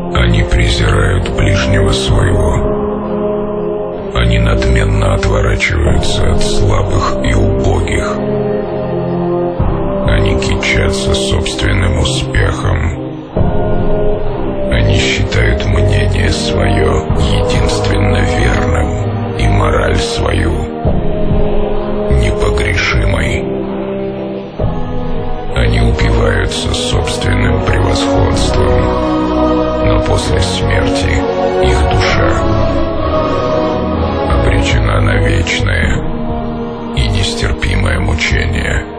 Они презирают ближнего своего. Они надменно отворачиваются от слабых и убогих. Они кичатся собственным успехом. Они считают мнение свое единственно верным и мораль свою непогрешимой. Они упиваются собственным превосходством, но после смерти их душа обречена на вечное и нестерпимое мучение.